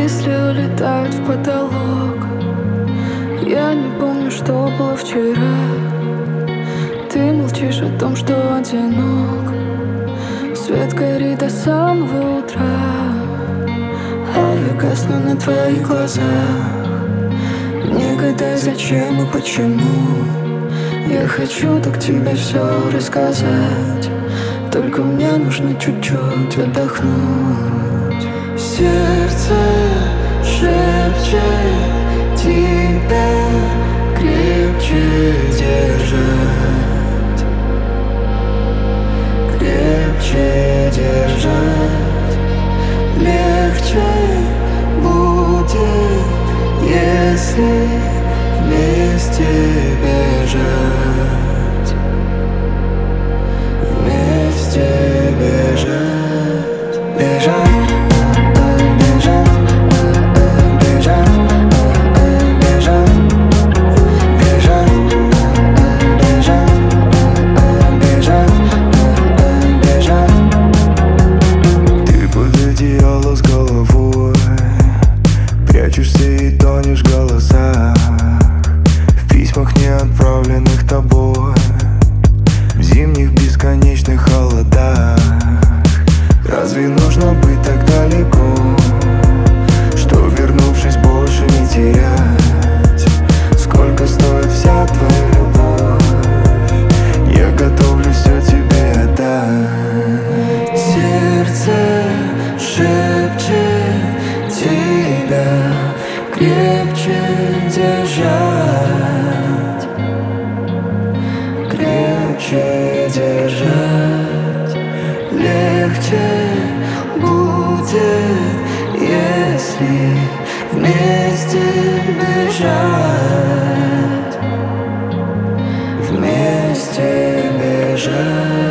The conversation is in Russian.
мысли улетают в потолок. Я не помню, что было вчера. Ты молчишь о том, что одинок. Свет горит до самого утра, а я гасну на твоих глазах. Не гадай, зачем и почему. Я хочу так тебе все рассказать, только мне нужно чуть-чуть отдохнуть. Сердце шепчет тебя крепче держать, крепче держать. Легче будет, если вместе бежать, вместе бежать, бежать. Прячешься и тонешь в голосах, в письмах, не отправленных тобой, в зимних бесконечных холодах. Разве нужно быть так далеко, что, вернувшись, больше не терять? Сколько стоит вся твоя любовь? Я готовлю все тебе отдать. Сердце шепчет тебя крепче держать, крепче держать. Легче будет, если вместе бежать, вместе бежать.